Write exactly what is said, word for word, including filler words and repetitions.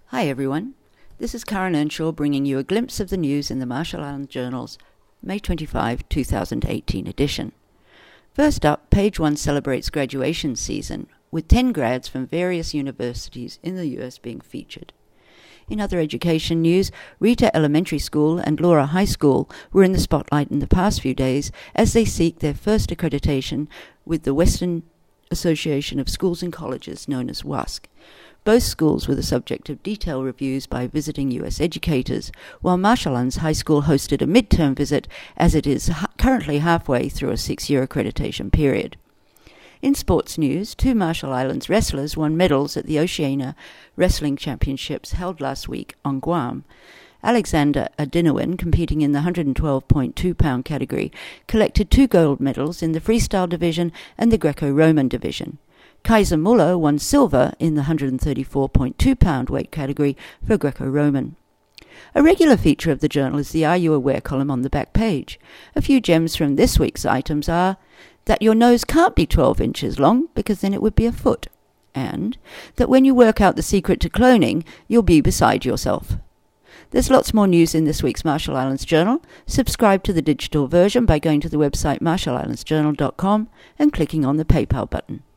Hi everyone, this is Karen Earnshaw bringing you a glimpse of the news in the Marshall Islands Journal's May twenty-fifth, two thousand eighteen edition. First up, page one celebrates graduation season, with ten grads from various universities in the U S being featured. In other education news, Rita Elementary School and Laura High School were in the spotlight in the past few days as they seek their first accreditation with the Western Association of Schools and Colleges, known as WASC. Both schools were the subject of detailed reviews by visiting U S educators, while Marshall Islands High School hosted a midterm visit as it is ha- currently halfway through a six-year accreditation period. In sports news, two Marshall Islands wrestlers won medals at the Oceania Wrestling Championships held last week on Guam. Alexander Adinowin, competing in the one hundred twelve point two pound category, collected two gold medals in the freestyle division and the Greco-Roman division. Kaiser Muller won silver in the one hundred thirty-four point two pound weight category for Greco-Roman. A regular feature of the journal is the Are You Aware column on the back page. A few gems from this week's items are that your nose can't be twelve inches long because then it would be a foot, and that when you work out the secret to cloning, you'll be beside yourself. There's lots more news in this week's Marshall Islands Journal. Subscribe to the digital version by going to the website marshall islands journal dot com and clicking on the PayPal button.